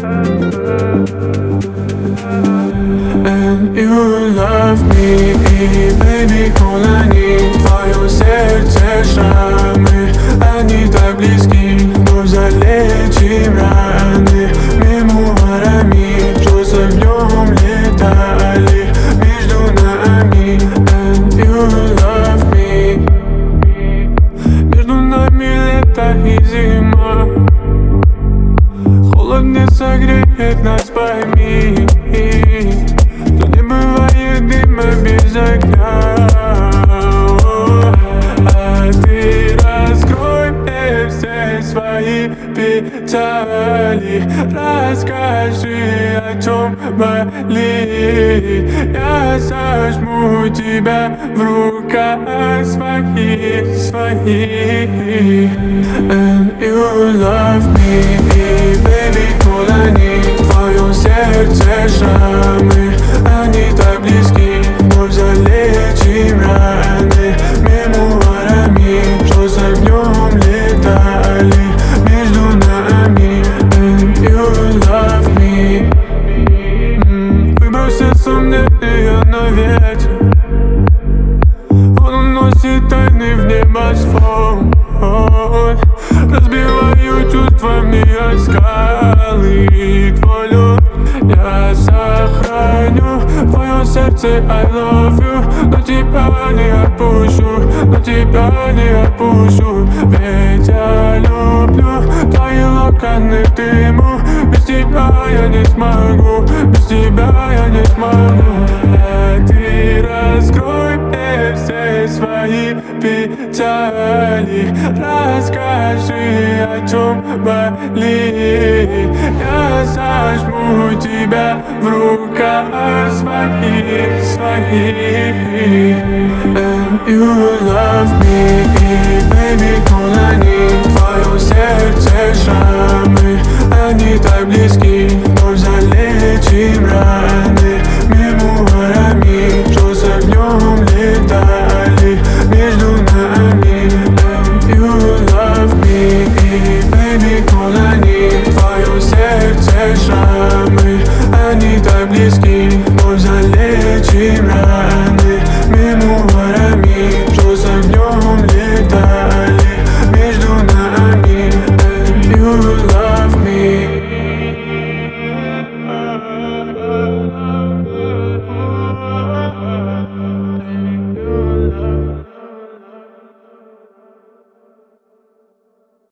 And you love me, baby, колони. Твое сердце шрамы, они так близки, но залечим раны мемуарами, что с огнем летали между нами. And you love me. Между нами лето и зима, холод не согреет нас, пойми. Тут не бывает дыма без огня. А ты раскрой мне все свои печали, расскажи, о чем болит. Я сожму тебя в руках своих. And you love me, baby, колони. Твое сердце шрамы, они так близки, но залечим раны мемуарами, что с огнем летали между нами. And you love me. Выбросил сомнения на ветер, он уносит тайны в небосвод. Разбиваю чувствами о скалы, твой лед я сохраню. Твое сердце I love you, но тебя не отпущу, но тебя не отпущу. Ведь я люблю твои локоны в дыму. Без тебя я не смогу, без тебя я не смогу. А ты раскрой мне все свои печали, расскажи, о чем болит. Я сожму тебя в руках своих. And you love me, baby, колони. Твое сердце шрамы, они так близки,